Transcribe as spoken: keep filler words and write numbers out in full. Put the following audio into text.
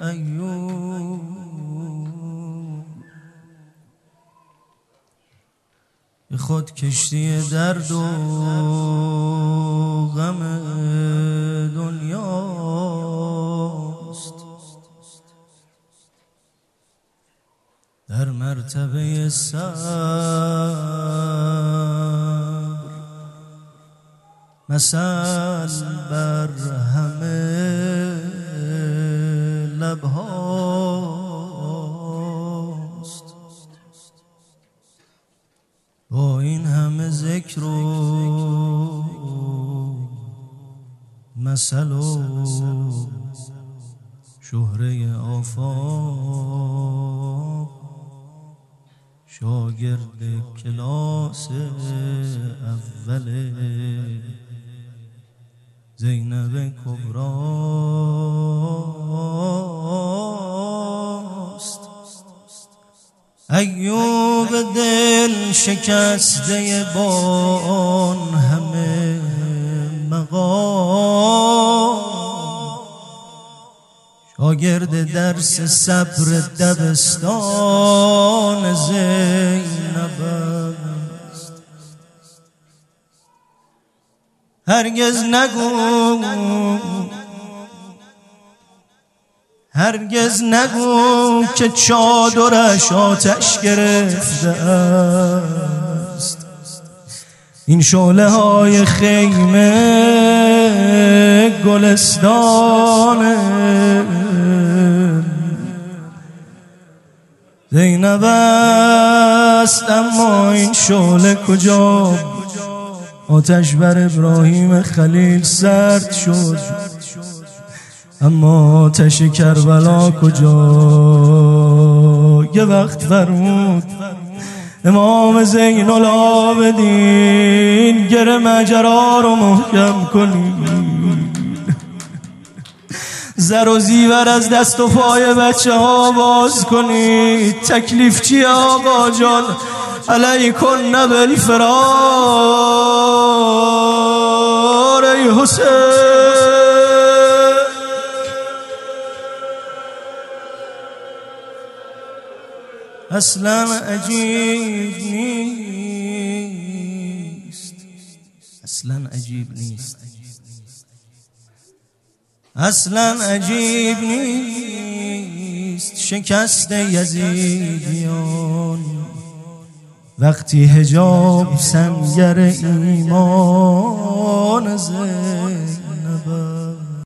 ایوب خود کشتی درد و غم دنیاست، در مرتبه صبر مثل بر همه لبهاست. با این همه ذکر و مثل و شهره آفاق، شاگرد کلاس اول زینب کبراست. ایوب دل شکسته با آن همه مقام، شاگرد درس صبر دبستان زینب است. هرگز نگو هرگز نگو که چادرش آتش گرفته است. این شعله های خیمه گلستان زینب است، اما این شعله کجا؟ آتش بر ابراهیم خلیل سرد شد، اما آتش کربلا کجا؟ یه وقت فرمود امام زین العابدین گره مجرا رو محکم کنید، زر و زیور از دست و پای بچه ها باز کنید. تکلیف چیه آقا جان؟ علیکن بالفرار ای حسین. اصلا عجیب نیست، اصلا عجیب نیست، اصلا عجیب نیست شکست یزیدیان وقتی حجاب سنگر ایمان زد.